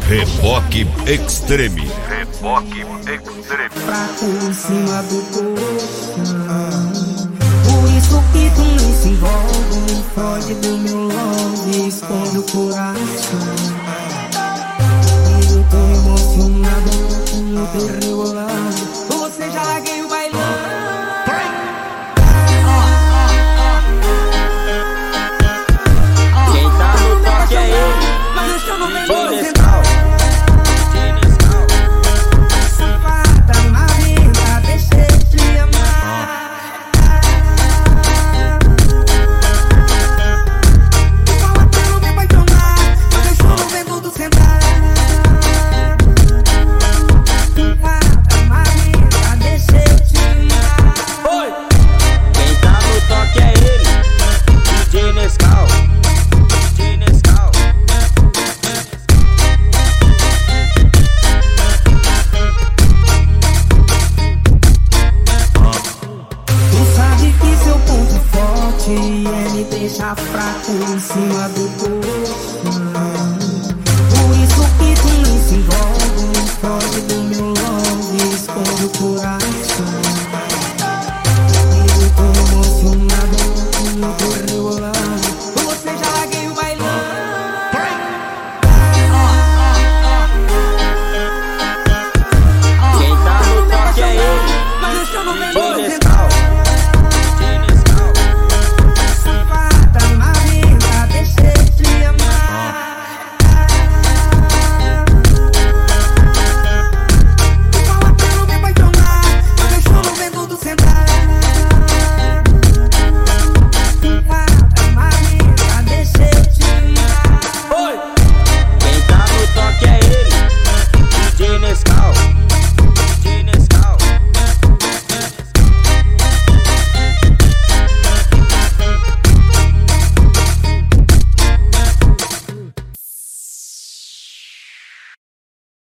Reboque Extreme. Reboque Extreme. Fraco em cima do colchão. Por isso que tu nem se envolve. Me fode do meu love, esconde o coração. Eu tô emocionado no teu rebolado. Você já larguei o bailão. Quem tá no toque é ele. Mas eu chamo bem você. Safada, marina, deixa eu te amar. Fala pra não me apaixonar, mas eu chamo bem tudo sentar. Safada, marina, deixa eu te amar. Oi! Quem tá no toque é ele. DJ Nescau. DJ Nescau. Tu sabe que seu ponto forte é me deixar fraco em cima